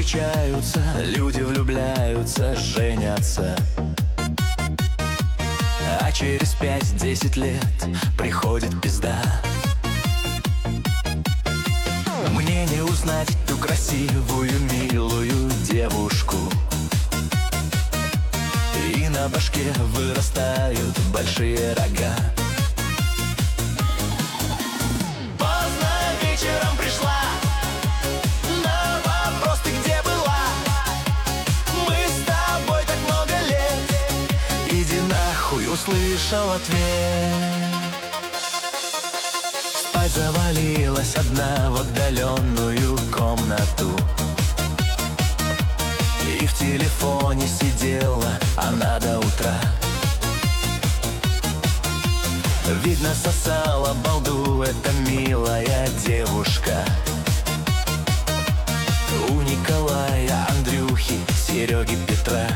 встречаются, люди влюбляются, женятся. А через 5-10 лет приходит пизда. Мне не узнать ту красивую, милую девушку, и на башке вырастают большие рога. Поздно вечером пришла, на вопрос: ты где была? Мы с тобой так много лет, иди нахуй, услышал ответ. Спать завалилась одна в отдаленную комнату, и в телефоне сидела она до утра. Видно, сосала балду эта милая девушка у Николая, Андрюхи, Сереги, Петра.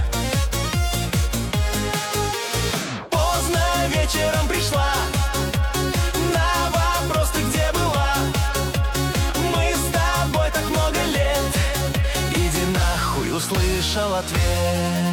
Поздно вечером пришла, на вопрос: ты где была? Мы с тобой так много лет, иди нахуй, услышал ответ.